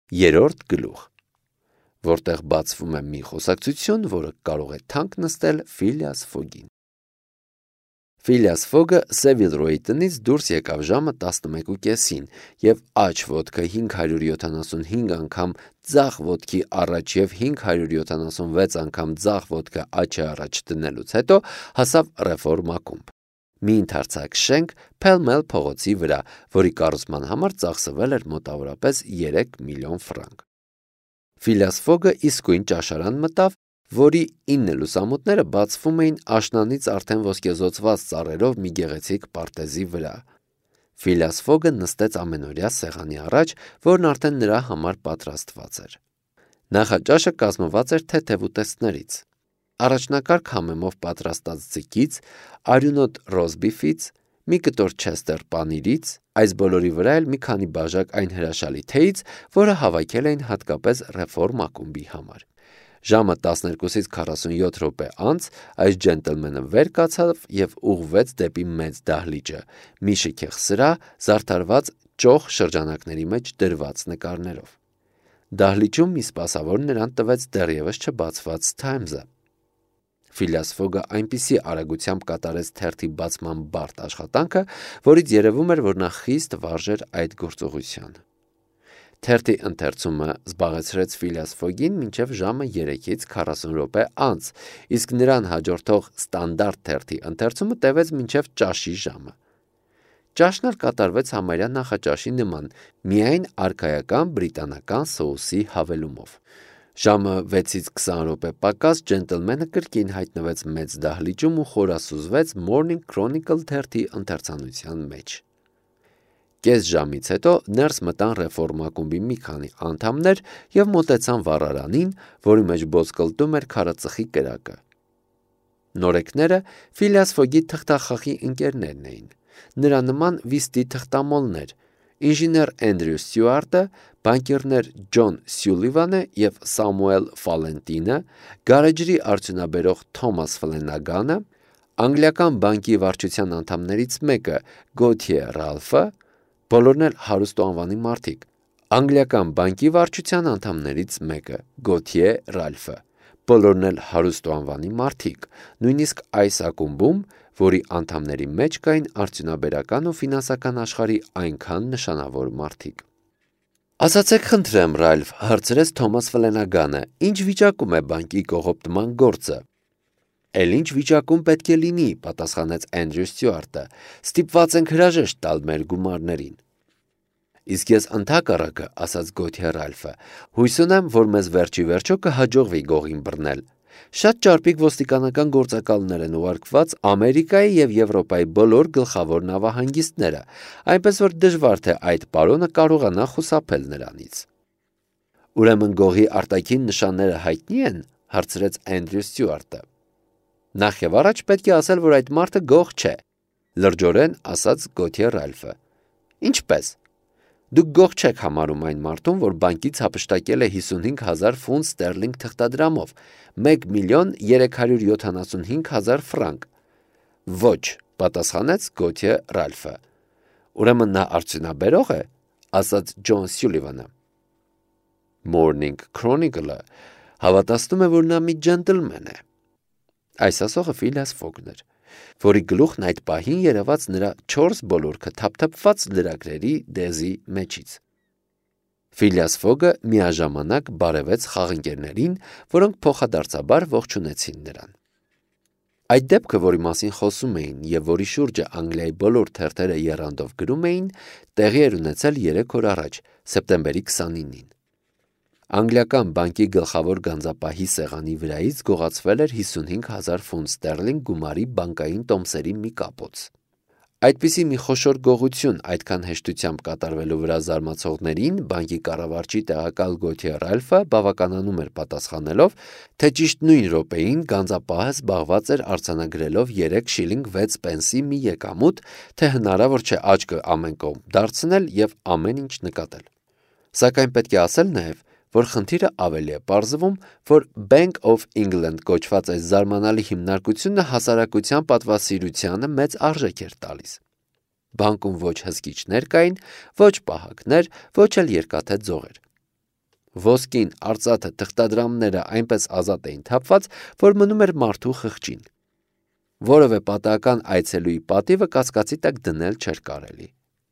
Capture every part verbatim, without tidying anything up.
Երրորդ գլուխ, որտեղ բացվում է մի խոսակցություն, որը կարող է թանկ նստել Ֆիլիաս Ֆոգին։ Ֆիլիաս Ֆոգը Սևիլրոյի տնից դուրս եկավ ժամը տասնմեկու կեսին և աջ ոտքը հինգ հարյուր յոթանասունհինգ անգամ ձախ ոտքի առաջ և հինգ հարյուր յոթանասունվեց անգամ ձախ ոտքը աջի առաջ դնելուց հետո հասավ Ռեֆորմ ակումբ, մի ընդարձակ շենք Փել-Մել փողոցի վրա, որի կառուցման համար ծախսվել էր մոտավորապես երեք միլիոն ֆրանկ։ Ֆիլիաս Ֆոգը իսկույն ճաշարան մտավ, որի ինը լուսամուտները բացվում էին աշնանից արդեն ոսկեզօծված ծառերով մի գեղեցիկ պարտեզի վրա։ Ֆիլիաս Ֆոգը նստեց ամենօրյա սեղանի առաջ, որն արդեն նրա համար պատրաստված էր։ Նախաճաշը կազմված էր թեթև ուտեստներից, առաջնակարգ համեմով պատրաստած ձկից, արյունոտ ռոզբիֆից, մի կտոր չեստեր պանիրից, այս բոլորի վրա էլ մի քանի բաժակ այն հրաշալի թեյից, որը հավաքել էին հատկապես Ռեֆորմ ակումբի համար։ Ժամը տասներկուսից քառասունյոթ րոպե անց այս ջենտլմենը վեր կացավ և ուղղվեց դեպի մեծ դահլիճը, մի շքեղ սրահ, զարդարված ճոխ շրջանակների մեջ դրված նկարներով։ Դահլիճում մի սպասավոր նրան տվեց դեռևս չբացված Թայմզը։ Ֆիլիաս Ֆոգը այնպիսի արագությամբ կատարեց թերթի բացման բարդ աշխատանքը, որից երևում էր, որ նա խիստ վարժ էր այդ գործողությանը։ Թերթի ընթերցումը զբաղեցրեց Ֆիլիաս Ֆոգին մինչև ժամը երեքից քառասուն րոպե անց, իսկ նրան հաջորդող ստանդարտ թերթի ընթերցումը տևեց մինչև ճաշի ժամը։ Ճաշն էլ կատարվեց համարյա նախաճաշի նման, միայն արքայական բրիտանական սոուսի հավելումով։ Ժամը վեցից քսան րոպե պակաս ջենտլմենը կրկին հայտնվեց մեծ դահլիճում ու խորասուզվեց Morning Chronicle թերթի ընթերցանության մեջ։ Կես ժամից հետո ներս մտան Ռեֆորմ ակումբի մի քանի անդամներ և մոտեցան վառարանին, որի մեջ բոծկլտում էր քարածխի կրակը։ Նորեկները Ֆիլիաս Ֆոգի թղթախաղի ընկերներն էին, նրա նման վիստի թղթամոլներ, ինժեներ Էնդրյու Ստյուարտը, բանկիրներ Ջոն Սյուլիվանը և Սամուել Ֆալենտինը, գարեջրի արդյունաբերող Թոմաս Ֆլենագանը, անգլիական բանկի վարչության անդամներից մեկը Գոթիե Ռալֆը, բոլորն էլ հարուստ ու անվանի մարդիկ, անգլիական բանկի վարչության անդամներից մեկը Գոթիե Ռալֆը, բոլորն էլ հարուստ ու անվանի մարդիկ, նույնիսկ այս ակումբում, որի անդամների մեջ կային արդյունաբերական ու ֆինանսական աշխարհի այնքան նշանավոր մարդիկ։ Ասացեք խնդրեմ, Ռալֆ, հարցրեց Թոմաս Ֆլենագանը, ինչ վիճակում է բանկի կողոպտման գործը։ Էլ ինչ վիճակում պետք է լինի, պատասխանեց Էնդրյու Ստյուարտը, ստիպված ենք հրաժեշտ տալ մեր գումարներին։ Իսկ ես ընդհակառակը, ասաց Գոթիե Ռալֆը, հույս ունեմ, որ մեզ վերջի վերջո կհաջողվի գողին բռնել։ Շատ ճարպիկ ոստիկանական գործակալներ են ուղարկված Ամերիկայի և Եվրոպայի բոլոր գլխավոր նավահանգիստները, այնպես որ դժվար թե այդ պարոնը կարողանա խուսափել նրանից։ Ուրեմն գողի արտաքին նշանները հայտնի են, հարցրեց Էնդրյու Ստյուարտը։ Նախ և առաջ պետք է ասել, որ այդ մարդը գող չէ, լրջորեն ասաց Գոթիե Ռալֆը։ Ինչպե՞ս։ Դուք գող չեք համարում այն մարդուն, որ բանկից հափշտակել է հիսունհինգ հազար ֆունտ ստերլինգ թղթադրամով, մեկ միլիոն երեք հարյուր յոթանասունհինգ հազար ֆրանկ։ Ոչ, պատասխանեց Գոթիե Ռալֆը։ Ուրեմն նա արդյունաբերող է, ասաց Ջոն Սյուլիվանը։ Morning Chronicle-ը հավատացնում է, որ նա մի ջենտլմեն է։ Այս ասողը Ֆիլիաս Ֆոգն էր, որի գլուխն այդ պահին երևաց նրա չորս բոլորքը թափթփված լրագրերի դեզի մեջից։ Ֆիլիաս Ֆոգը միաժամանակ բարևեց խաղընկերներին, որոնք փոխադարձաբար ողջունեցին նրան։ Այդ դեպքը, որի մասին խոսում էին և որի շուրջը Անգլիայի բոլոր թերթերը եռանդով գրում էին, տեղի էր ունեցել երեք օր առաջ, սեպտեմբերի քսանինին։ Անգլիական բանկի գլխավոր գանձապահի սեղանի վրայից գողացվել էր հիսունհինգ հազար ֆունտ ստերլինգ գումարի բանկային տոմսերի մի կապոց։ Այդպիսի մի խոշոր գողություն այդքան հեշտությամբ կատարվելու վրա զարմացողներին բանկի կառավարչի տեղակալ Գոթիե Ռալֆը բավականանում էր պատասխանելով, թե ճիշտ նույն րոպեին գանձապահը զբաղված էր արձանագրելով երեք շիլինգ վեց պենսի մի եկամուտ, թե հնարավոր չէ աչքը ամեն կողմ դարձնել և ամեն ինչ նկատել։ Սակայն պետք է ասել նաև, որ խնդիրը ավելի է պարզվում, որ Bank of England կոչված այս զարմանալի հիմնարկությունը հասարակության պատվասիրությանը մեծ արժեք էր տալիս։ Բանկում ոչ հսկիչներ կային, ոչ պահակներ, ոչ էլ երկաթե ձողեր։ Ոսկին, արծաթը, թղթադրամները այնպես ազատ էին թափված, որ մնում էր մարդու խղճին։ Որևէ պատահական այցելուի պատիվը կասկածի տակ դնել չէր կարելի։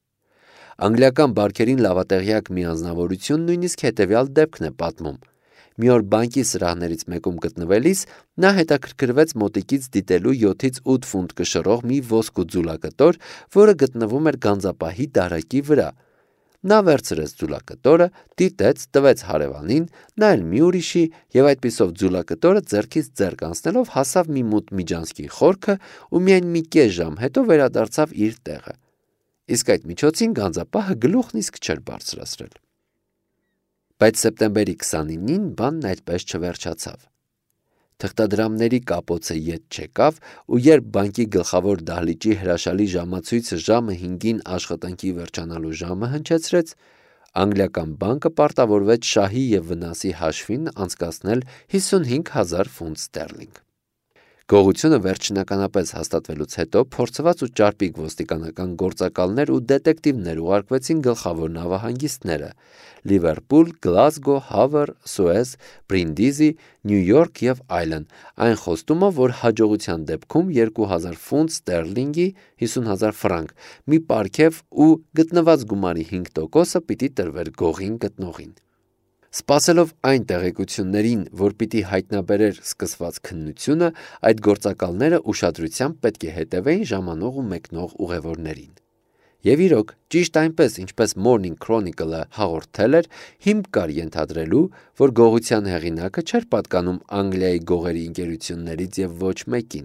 Անգլիական բարքերին լավատեղյակ մի անձնավորություն նույնիսկ հետևյալ դեպքն է պատմում։ Մի օր բանկի սրահներից մեկում գտնվելիս նա հետաքրքրվեց մոտիկից դիտելու յոթից ութ ֆունտ կշռող մի ոսկու ձուլակտոր, որը գտնվում էր գանձապահի դարակի վրա։ Նա վերցրեց ձուլակտորը, դիտեց, տվեց հարևանին, նա էլ մի ուրիշի, եւ այդպիսով ձուլակտորը ձեռքից ձեռք անցնելով հասավ մի մութ միջանցքի խորքը ու միայն մի կես ժամ հետո վերադարձավ իր տեղը։ Իսկ այդ միջոցին գանձապահը գլուխն իսկ չէր բարձրացրել։ Բայց սեպտեմբերի քսանինին բանն այդպես չվերջացավ։ Թղթադրամների կապոցը ետ չեկավ, ու երբ բանկի գլխավոր դահլիճի հրաշալի ժամացույցը ժամը հինգին աշխատանքի վերջանալու ժամը հնչեցրեց, անգլիական բանկը պարտավորվեց շահի և վնասի հաշվին անցկացնել հիսունհինգ հազար ֆունտ ստերլինգ։ Գողությունը վերջնականապես հաստատվելուց հետո փորձված ու ճարպիկ ոստիկանական գործակալներ ու դետեկտիվներ ուղարկվեցին գլխավոր նավահանգիստները՝ Լիվերպուլ, Գլազգո, Հավր, Սուեզ, Բրինդիզի, Նյու Յորք և այլն, այն խոստումով, որ հաջողության դեպքում երկու հազար ֆունտ ստերլինգի (հիսուն հազար ֆրանկ) մի պարգև ու գտնված գումարի հինգ տոկոսը պիտի տրվեր գողին գտնողին։ Սպասելով այն տեղեկություններին, որ պիտի հայտնաբերեր սկսված քննությունը, այդ գործակալները ուշադրությամբ պետք է հետևեին ժամանող ու մեկնող ուղևորներին։ Եվ իրոք, ճիշտ այնպես, ինչպես Morning Chronicle-ը հաղորդել էր, հիմք կար ենթադրելու, որ գողության հեղինակը չէր պատկանում Անգլիայի գողերի ընկերություններից և ոչ մեկին։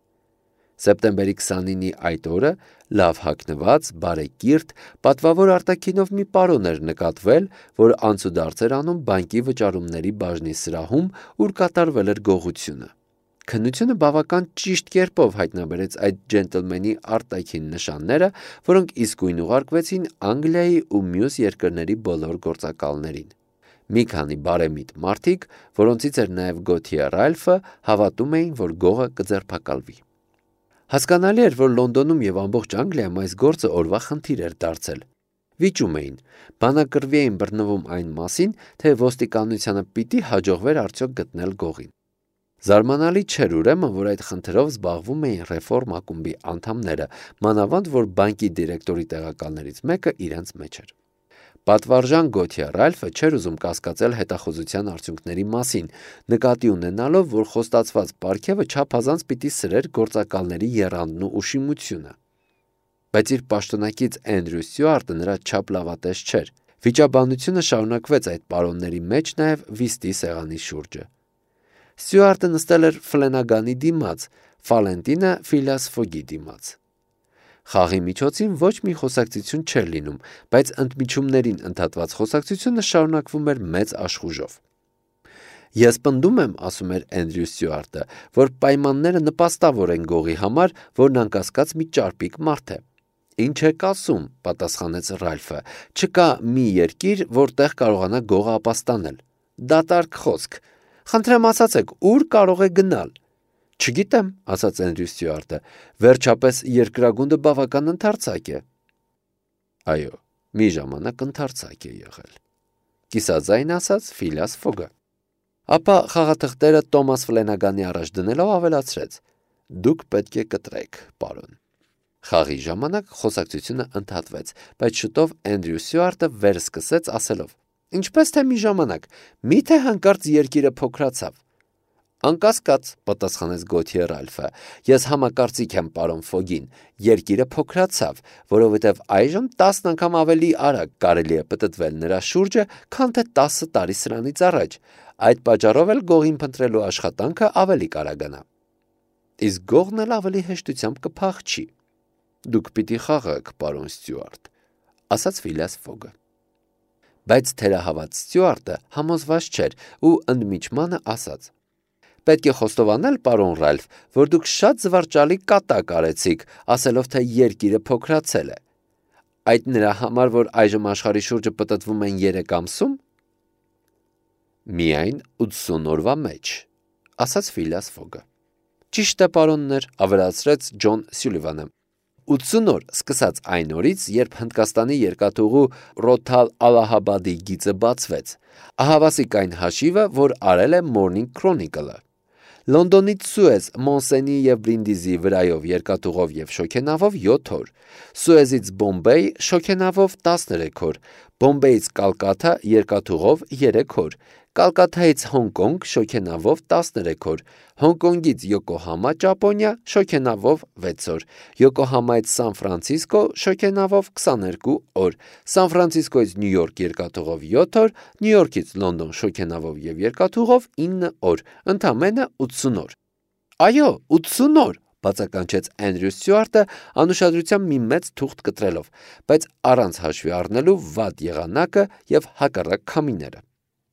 Սեպտեմբերի քսանինի այդ օրը լավ հագնված, բարեկիրթ, պատվավոր արտաքինով մի պարոն էր նկատվել, որ անցուդարձ էր անում բանկի վճարումների բաժնի սրահում, ուր կատարվել էր գողությունը։ Քննությունը բավական ճիշտ կերպով հայտնաբերեց այդ ջենտլմենի արտաքին նշանները, որոնք իսկույն ուղարկվեցին Անգլիայի ու մյուս երկրների բոլոր գործակալներին։ Մի քանի բարեմիտ մարդիկ, որոնցից էր նաև Գոթիե Ռալֆը, հավատում էին, որ գողը կձերբակալվի։ Հասկանալի էր, որ Լոնդոնում և ամբողջ Անգլիայում այս գործը օրվա խնդիր էր դարձել։ Վիճում էին, բանակրվի էին բռնվում այն մասին, թե ոստիկանությանը պիտի հաջողվեր արդյոք գտնել գողին։ Զարմանալի չէր ուրեմն, որ այդ խնդրով զբաղվում էին ռեֆորմ ակումբի անդամները, մանավանդ որ բանկի դիրեկտորի տեղակալներից մեկը իրենց մեջ էր։ Պատվարժան Գոթիե Ռալֆը չէր ուզում կասկածել հետախուզության արդյունքների մասին, նկատի ունենալով, որ խոստացված պարգևը չափազանց պիտի սրեր գործակալների եռանդն ու ուշիմությունը։ Բայց իր պաշտոնակից Էնդրյու Ստյուարտը նրա չափ լավատես չէր։ Վիճաբանությունը շարունակվեց այդ պարոնների մեջ նաև վիստի սեղանի շուրջը։ Ստյուարտը նստել էր Ֆլենագանի դիմաց, Ֆալենտինը Ֆիլիաս Ֆոգի դիմաց։ Խաղի միջոցին ոչ մի խոսակցություն չէր լինում, բայց ընդմիջումներին ընդհատված խոսակցությունը շարունակվում էր մեծ աշխուժով։ Ես պնդում եմ, ասում էր Էնդրյու Ստյուարտը, որ պայմանները նպաստավոր են գողի համար, որն անկասկած մի ճարպիկ մարդ է։ Ինչ եք ասում, պատասխանեց Ռալֆը, չկա մի երկիր, որտեղ կարողանա գողը ապաստանել։ Դատարկ խոսք։ Խնդրեմ ասացեք, ուր կարող է գնալ։ Չգիտեմ, ասաց Էնդրյու Ստյուարտը, վերջապես երկրագունդը բավական ընդարձակ է։ Այո, մի ժամանակ ընդարձակ է եղել, կիսաձայն ասաց Ֆիլիաս Ֆոգը։ Ապա խաղաթղթերը Տոմաս Ֆլենագանի առաջ դնելով ավելացրեց. Դուք պետք է կտրեք, պարոն։ Խաղի ժամանակ խոսակցությունը ընդհատվեց, բայց շուտով Էնդրյու Ստյուարտը վեր սկսեց ասելով. Ինչպես թե մի ժամանակ, միթե հանկարծ երկիրը փոքրացավ։ Անկասկած, պատասխանեց Գոթիե Ռալֆը, ես համակարծիք եմ պարոն Ֆոգին, երկիրը փոքրացավ, որովհետև այժմ տասն անգամ ավելի արագ կարելի է պտտվել նրա շուրջը, քան թե տասը տարի սրանից առաջ։ Այդ պատճառով էլ գողին փնտրելու աշխատանքը ավելի կարագանա։ Իսկ գողն էլ ավելի հեշտությամբ կփախչի։ Դուք պիտի խաղաք, պարոն Ստյուարտ, ասաց Ֆիլիաս Ֆոգը։ Բայց թերահավատ Ստյուարտը համոզված չէր ու ընդմիջմանը ասաց. Պետք է խոստովանել, պարոն Ռալֆ, որ դուք շատ զվարճալի կատակ արեցիք, ասելով, թե երկիրը փոքրացել է։ Այդ նրա համար, որ այժմ աշխարհի շուրջը պտտվում են երեք ամսում։ Միայն ութսուն օրվա մեջ, ասաց Ֆիլիաս Ֆոգը։ Ճիշտ է, պարոններ, ավելացրեց Ջոն Սյուլիվանը։ ութսուն օր սկսած այն օրից, երբ Հնդկաստանի երկաթուղու Ռոթալ Ալահաբադի գիծը բացվեց։ Ահավասիկ այն հաշիվը, որ արել է Morning Chronicle-ը։ Լոնդոնից Սուեզ, Մոնսենի և Բրինդիզի վրայով երկաթուղով և շոգենավով յոթ օր, Սուեզից Բոմբեյ շոգենավով տասներեք օր, Բոմբեյից Կալկաթա երկաթուղով երեք օր, Կալկաթայից Հոնկոնգ շոգենավով տասներեք օր, Հոնկոնգից Յոկոհամա Ճապոնիա շոգենավով վեց օր, Յոկոհամայից Սան Ֆրանցիսկո շոգենավով քսաներկու օր, Սան Ֆրանցիսկոից Նյու Յորք երկաթուղով յոթ օր, Նյու Յորքից Լոնդոն շոգենավով և երկաթուղով ինը օր, ընդամենը ութսուն օր։ Այո, ութսուն օր, բացականչեց Էնդրյու Ստյուարտը անուշադրությամբ մի մեծ թուղթ կտրելով, բայց առանց հաշվի առնելու վատ եղանակը և հակառակ քամիները։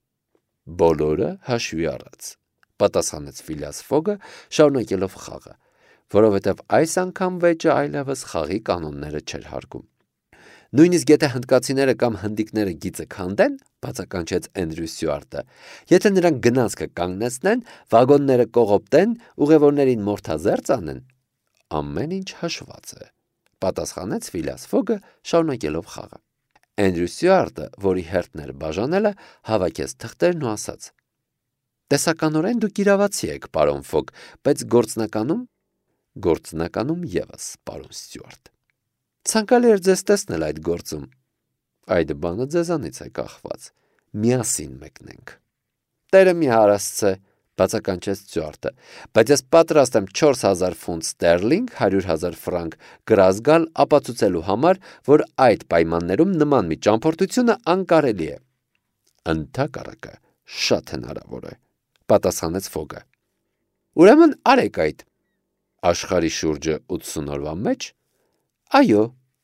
Բոլորը հաշվի առած, պատասխանեց Ֆիլիաս Ֆոգը, շարունակելով խաղը, որովհետև այս անգամ վեճը այլևս խաղի կանոնները չէր հարգում։ Նույնիսկ եթե հնդկացիները կամ հնդիկները գիծը քանդեն, բացականչեց Էնդրյու Ստյուարտը, եթե նրանք գնացքը կանգնեցնեն, վագոնները կողոպտեն, ուղևորներին մորթազերծ անեն, ամեն ինչ հաշված է, պատասխանեց Ֆիլիաս Ֆոգը, շարունակելով խաղը։ Էնդրյու Ստյուարտը, որի հերթն էր բաժանելը, հավաքեց թղթերն ու ասաց. Տեսականորեն դուք իրավացի եք, պարոն Ֆոգ, բայց գործնականում գործնականում ևս, պարոն Ստյուարտ։ Ցանկալի էր ձեզ տեսնել այդ գործում։ Այդ բանը ձեզանից է կախված։ Միասին մեկնենք։ Տերը մի հարասցե, բացականչեց Ստյուարտը, բայց ես պատրաստ եմ չորս հազար ֆունտ ստերլինգ, հարյուր հազար ֆրանկ գրազ գալ ապացուցելու համար, որ այդ պայմաններում նման մի ճամփորդությունը անկարելի է։ Ընդհակառակը շատ հնարավոր է, պատասխանեց Ֆոգը։ Ուրեմն արեք այդ։ Աշխարհի շուրջը ութսուն օրվա մեջ։ Այո։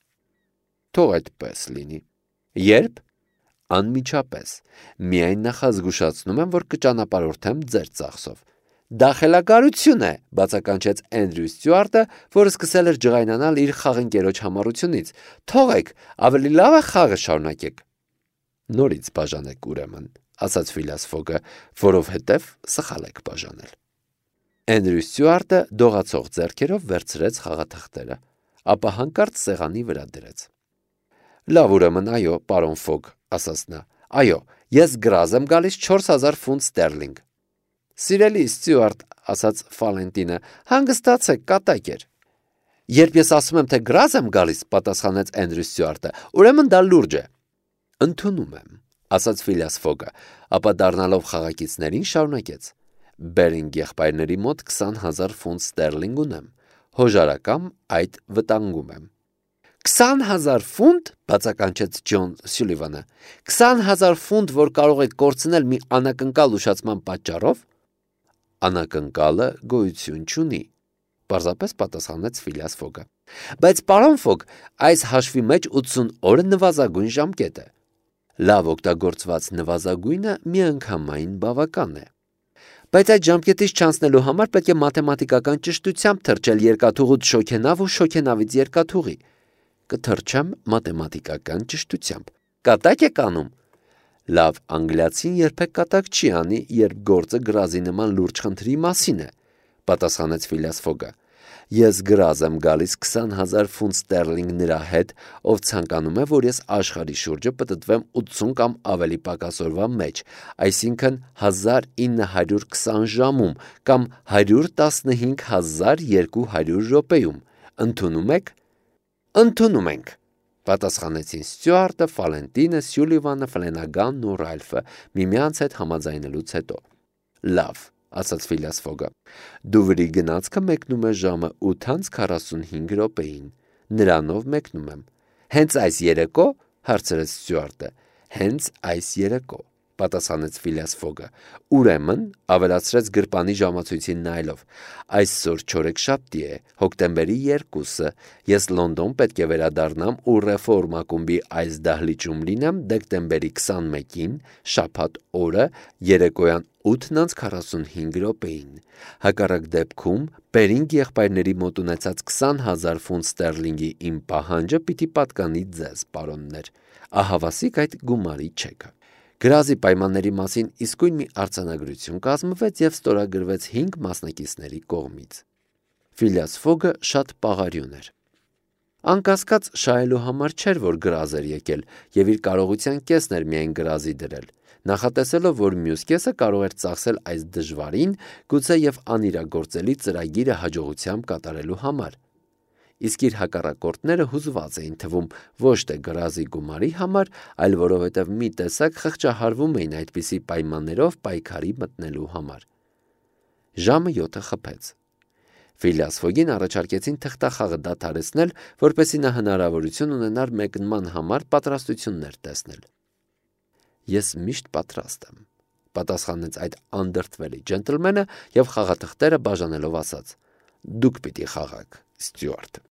Թող այդպես լինի։ Երբ։ Անմիջապես, միայն նախազգուշացնում եմ, որ կճանապարհորդեմ ձեր ծախսով։ Դա խելագարություն է, բացականչեց Էնդրյու Ստյուարտը, որը սկսել էր ջղայնանալ իր խաղընկերոջ համառությունից։ Թողեք, ավելի լավ է խաղը շարունակեք։ Նորից բաժանեք ուրեմն, ասաց Ֆիլիաս Ֆոգը, որովհետև սխալ եք բաժանել։ Էնդրյու Ստյուարտը դողացող ձեռքերով վերցրեց խաղաթղթերը, ապա հանկարծ սեղանի վրա դրեց։ Լավ, ուրեմն, այո, պարոն Ֆոգ, ասաց նա, այո, ես գրազ եմ գալիս չորս հազար ֆունտ ստերլինգ։ Սիրելի Ստյուարտ, ասաց Ֆալենտինը, հանգստացեք, կատակ էր։ Երբ ես ասում եմ, թե գրազ եմ գալիս, պատասխանեց Էնդրյու Ստյուարտը, ուրեմն դա լուրջ է։ Ընդունում եմ, ասաց Ֆիլիաս Ֆոգը, ապա դառնալով խաղակիցներին շարունակեց։ Բերինգ եղբայրների մոտ քսան հազար ֆունտ ստերլինգ ունեմ, հոժարակամ այդ վտանգում եմ։ Քսան հազար ֆունտ, բացականչեց Ջոն Սյուլիվանը, քսան հազար ֆունտ, որ կարող եք կորցնել մի անակնկալ ուշացման պատճառով։ Անակնկալը գոյություն չունի, պարզապես պատասխանեց Ֆիլիաս Ֆոգը։ Բայց պարոն Ֆոգ, այս հաշվի մեջ ութսուն օրը նվազագույն ժամկետ է։ Լավ օգտագործված նվազագույնը միանգամայն բավական է։ Բայց այդ ժամկետից չանցնելու համար պետք է մաթեմատիկական ճշտությամբ թռչել երկաթուղուց շոգենավ ու շոգենավից երկաթուղի։ Կթռչեմ մաթեմատիկական ճշտությամբ։ Կատակ եք անում։ Լավ անգլիացին երբեք կատակ չի անի, երբ գործը գրազի նման լուրջ խնդրի մասին է, պատասխանեց Ֆիլիաս Ֆոգը։ Ես գրազ եմ գալիս քսան հազար ֆունտ ստերլինգ նրա հետ, ով ցանկանում է, որ ես աշխարհի շուրջը պտտվեմ ութսուն կամ ավելի պակաս օրվա մեջ, այսինքն հազար ինը հարյուր քսան ժամում կամ հարյուր տասնհինգ հազար երկու հարյուր րոպեում։ Ընդունում եք։ Ընդունում ենք, պատասխանեցին Ստյուարտը, Ֆալենտինը, Սյուլիվանը, Ֆլենագանն ու Ռալֆը միմյանց հետ համաձայնելուց հետո։ Լավ, ասաց Ֆիլիաս Ֆոգը։ Դուվրի գնացքը մեկնում է ժամը ութ անց քառասունհինգ րոպեին։ Նրանով մեկնում եմ։ Հենց այս երեկո, հարցրեց Ստյուարտը։ Հենց այս երեկո, պատասխանեց Ֆիլիաս Ֆոգը։ Ուրեմն, ավելացրեց գրպանի ժամացույցին նայելով, այսօր չորեքշաբթի է, հոկտեմբերի երկուսը, ես Լոնդոն պետք է վերադառնամ ու ռեֆորմ ակումբի այս դահլիճում լինեմ դեկտեմբերի քսանմեկին, շաբաթ օրը, երեկոյան ութն անց քառասունհինգ րոպեին։ Հակառակ դեպքում Բերինգ եղբայրների մոտ ունեցած քսան հազար ֆունտ ստերլինգի իմ պահանջը պիտի պատկանի ձեզ, պարոններ։ Ահավասիկ այդ գումարի չեկը։ Գրազի պայմանների մասին իսկույն մի արձանագրություն կազմվեց և ստորագրվեց հինգ մասնակիցների կողմից։ Ֆիլիաս Ֆոգը շատ պաղարյուն էր։ Անկասկած շահելու համար չէր, որ գրազ էր եկել եւ իր կարողության կեսն էր միայն գրազի դրել, նախատեսելով, որ մյուս կեսը կարող էր ծախսել այս դժվարին, գուցե եւ անիրագործելի ծրագիրը հաջողությամբ կատարելու համար։ Իսկ իր հակառակորդները հուզված էին թվում ոչ թե գրազի գումարի համար, այլ որովհետև մի տեսակ խղճահարվում էին այդպիսի պայմաններով պայքարի մտնելու համար։ Ժամը յոթը խփեց։ Ֆիլիաս Ֆոգին առաջարկեցին թղթախաղը դադարեցնել, որպեսզի նա հնարավորություն ունենար մեկնման համար պատրաստություններ տեսնել։ Ես միշտ պատրաստ եմ, պատասխանեց այդ անդրդվելի ջենտլմենը եւ խաղաթղթերը բաժանելով ասաց. Դուք պիտի խաղաք, Ստյուարտ։